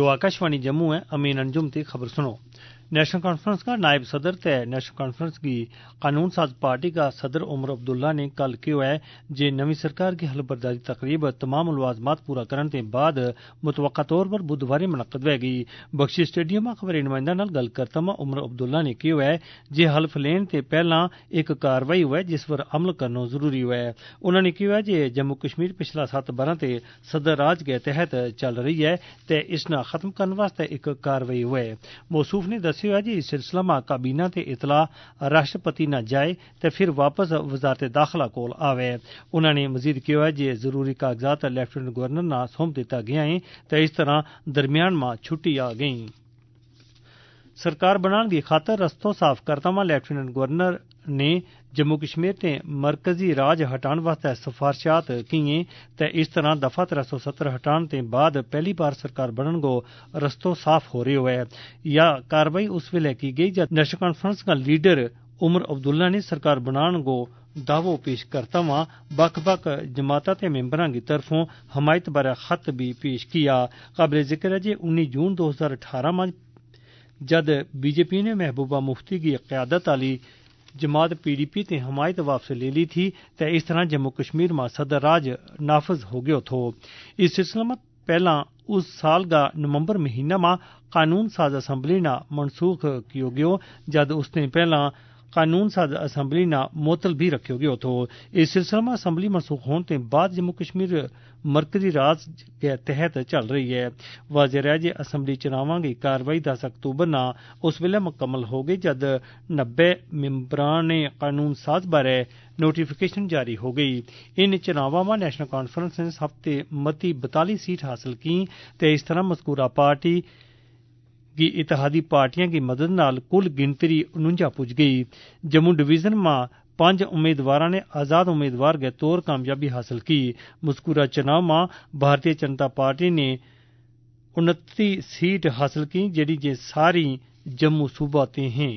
आकाशवाणी जम्मू है। अमीन अंजुम की खबर सुनो। नेशनल कॉन्फ्रेंस का नायब सदर ते नेशनल कॉन्फ्रेंस की कानून साज पार्टी का सदर उमर अब्दुल्ला ने कल कहा है जे नवी सरकार की हलबरदारी तकरीब तमाम मुलाजमात पूरा करने के बाद मुतवक्का तौर पर बुधवार मुनक्कद होगी। बख्शी स्टेडियम में खबरी नुमाइंदा नाल गल करता हुआ उमर अब्दुल्ला ने कहा है जे हल्फ लेने ते पहला एक कार्रवाई हुआ जिस पर अमल करना जरूरी हुआ है। उन्होंने कहा जे जम्मू कश्मीर पिछला 7 बरह ते सदर राज के तहत चल रही है ते इसना खत्म करने वास्ते एक कार्रवाई हुआ है। मौसूफ ने दस्सिया जी इस सिलसिला में काबीना ते इतला राष्ट्रपति न जाए ते फिर वापस वजारत दाखिला कोल आवे। उन्होंने मजीद कहा जे जरूरी कागजात लेफ्टिनेंट गवर्नर न सौंप दिता गया है ते इस तरह दरमियान में छुट्टी आ गई। सरकार बनाने की खातर रस्तों साफ करता हुआ लेफ्टिनेंट गवर्नर ने जम्मू कश्मीर ते मरकजी राज हटाने वास्ते सिफारशात की ते इस तरह दफा 370 हटाने के बाद पहली बार सरकार बनने को रस्तों साफ हो रही है। यह कार्रवाई उस वेले की गई जब नेशनल कॉन्फ्रेंस का लीडर उमर अब्दुल्ला ने सरकार बनाने को दावो पेश करता हुआ बक्ख बक्ख जमाता ते मेंबरां की तरफों हमायत बारे खत भी पेश किया। काबिल जिक्र है जे 19 जून 2018 में जद बीजेपी ने महबूबा मुफ्ती की क़यादत वाली जमात PDP ते हमायत वापस ले ली थी ते इस तरह जम्मू कश्मीर में सदर राज नाफज हो गयो थो। इस सिलसिले में पहला उस साल का नवंबर महीना में कानून साज असम्बली ना मनसूख कियो गयो जद उसने पहला कानून साज असम्बली ना मुअत्तल भी रखियो गयो थो। इस सिलसिले में असम्बली मनसूख होने के बाद जम्मू कश्मीर मरकजी राज के तहत चल रही है। वाज़ेह है जे असम्बली चुनावों की कार्रवाई 10 अक्तूबर ना उस वेले मुकम्मल हो गई जद 90 मेंबरां ने कानून साज बारे नोटिफिकेशन जारी हो गई। इन चुनावों में नेशनल कॉन्फ्रेंस ने सबसे मती 42 सीट हासिल की ते इस तरह मज़कूरा पार्टी की इत्तेहादी पार्टियां की मदद नाल कुल गिनतरी 49 पुज गई। जम्मू डिवीजन में 5 उम्मीदवारों ने आजाद उम्मीदवार के तौर कामयाबी हासिल की। मज़कूरा चुनाव में भारतीय जनता पार्टी ने 29 सीट हासिल की जेडी जे सारी जम्मू सूबा ते हैं।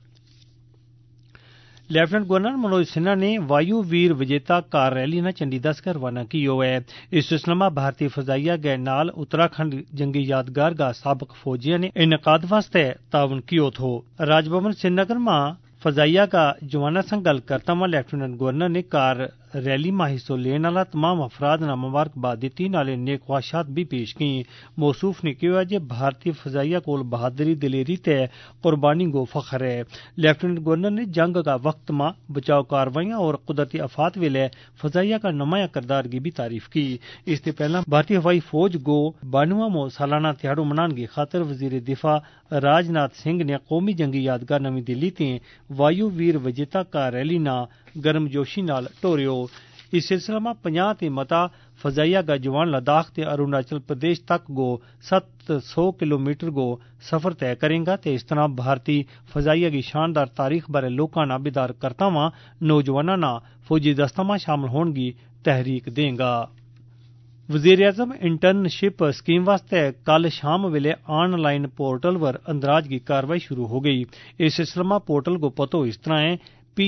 लेफ्टिनेंट गवर्नर मनोज सिन्हा ने वायु वीर विजेता कार रैली न झंडी दसकर रवाना की है। इस सिलसिले में भारतीय फजाइया के नाल उत्तराखंड जंगी यादगार का साबिक फौजिया ने इनकाद वास्ते तावन कियो थो। राजभवन श्रीनगर में फजाइया का जवाना संग गल करता हुआ लेफ्टिनेंट गवर्नर ने कार रैली में हिस्सों लेने वाला तमाम अफराद न मुबारकबाद दी नाले नेक ख्वाहिशात भी पेश की। मौसूफ ने कहा जे भारतीय फजाइया कोल बहादुरी दिलेरी ते कुर्बानी को फखर है। लेफ्टिनेंट गवर्नर ने जंग का वक्त में बचाव कार्रवाइयां और कुदरती आफात वेले फजाइया का नुमाया किरदार की भी तारीफ की। इससे पहला भारतीय हवाई फौज को 92वां सालाना तिहाड़ो मनाने की खातर वजीर दिफा राजनाथ सिंह ने कौमी जंगी यादगार नवी दिल्ली ते वायु वीर विजेता कार रैली ना गर्मजोशी नाल टोरियो। इस सिलसिले में 50 ते मता फजाइया का जवान लद्दाख ते अरुणाचल प्रदेश तक गो 700 किलोमीटर गो सफर तय करेगा ते इस तरह भारतीय फजाइया की शानदार तारीख बारे लोकां ना बेदार करता हुआ नौजवानों ना फौजी दस्ता में शामिल होने की तहरीक देगा। वज़ीर-ए-आज़म इंटर्नशिप स्कीम वास्ते कल शाम वेले ऑनलाइन पोर्टल पर अंदराज की कार्रवाई शुरू हो गई। इस सिलसिले में पोर्टल को पतो इस तरह है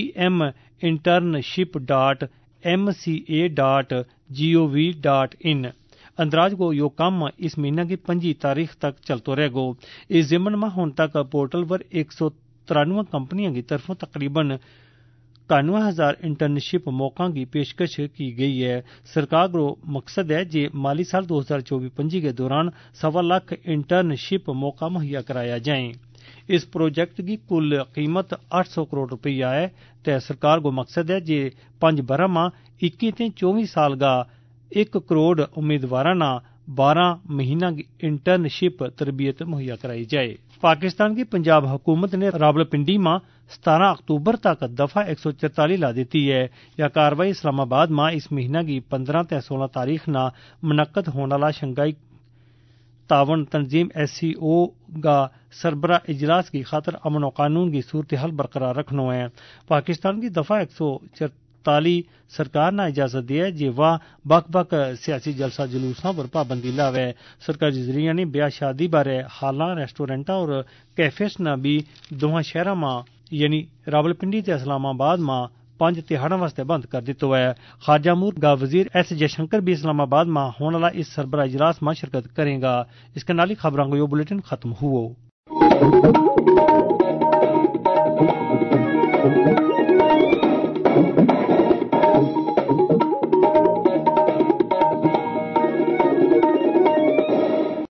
pminternship.mca.gov.in। अंदराज को यो काम इस महीने की 5 तारीख तक चलतो रहेगो। इस जिम्मन में हुन तक पोर्टल पर 193 कंपनियों की तरफों तकरीबन 91,000 इंटर्नशिप मौका की पेशकश की गई है। सरकार को मकसद है जे माली साल 2024-25 के दौरान 1.25 लाख इंटर्नशिप मौका मुहैया कराया जाए। इस प्रोजेक्ट की कुल कीमत 800 करोड़ रुपया है ते सरकार को मकसद है जे 5 बरह में 21 ते 24 साल का 1 करोड़ उम्मीदवार ना 12 महीना की इंटर्नशिप तरबियत मुहैया कराई जाए। पाकिस्तान की पंजाब हुकूमत ने रावलपिंडी में 17 अक्टूबर तक दफा 144 ला दी है। यह कार्रवाई इस्लामाबाद में इस महीना की 15 ते 16 तारीख न मुनक्कद होने वाला शंघाई तावन तंजीम SCO का सरबरा इजलास की खातर अमन और कानून की सूरत हाल बरकरार रखना है। पाकिस्तान की दफा 144 सरकार ने इजाजत दी है जे वह बक बक सियासी जलसा जुलूसों पर पाबंदी लावे। सरकारी जरिया ने ब्याह शादी बारे हालां रेस्टोरेंटा और कैफेस न भी दोहां शहर में यानी रावलपिंडी ते इस्लामाबाद में 5 तिहाड़ां वास्ते बंद कर दित्तो है। खारजा अमूर गा वजीर एस जयशंकर भी इस्लामाबाद में होने वाला इस सरबरा इजलास में शिरकत करेगा। इसके नाल ही खबरां को यो बुलेटिन खत्म हुओ।